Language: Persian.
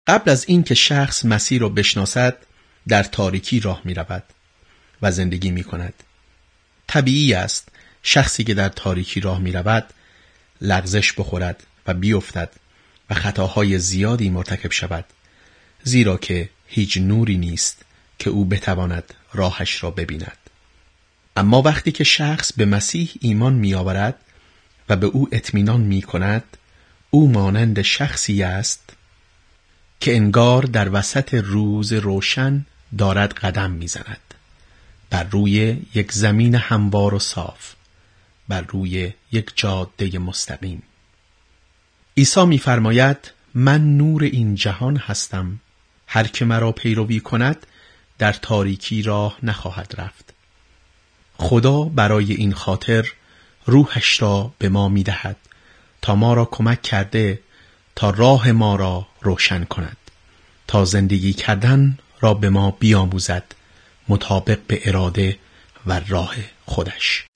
قبل از این که شخص مسیح را بشناسد در تاریکی راه می رود و زندگی می کند. طبیعی است شخصی که در تاریکی راه می رود لغزش بخورد و بیفتد و خطاهای زیادی مرتکب شود، زیرا که هیچ نوری نیست که او بتواند راهش را ببیند. اما وقتی که شخص به مسیح ایمان می آورد و به او اطمینان می کند، او مانند شخصی است که انگار در وسط روز روشن دارد قدم می زند، بر روی یک زمین هموار و صاف، بر روی یک جاده مستقیم. عیسی می فرماید من نور این جهان هستم، هر که مرا پیروی کند در تاریکی راه نخواهد رفت. خدا برای این خاطر روحش را به ما می دهد تا ما را کمک کرده تا راه ما را روشن کند، تا زندگی کردن را به ما بیاموزد مطابق به اراده و راه خودش.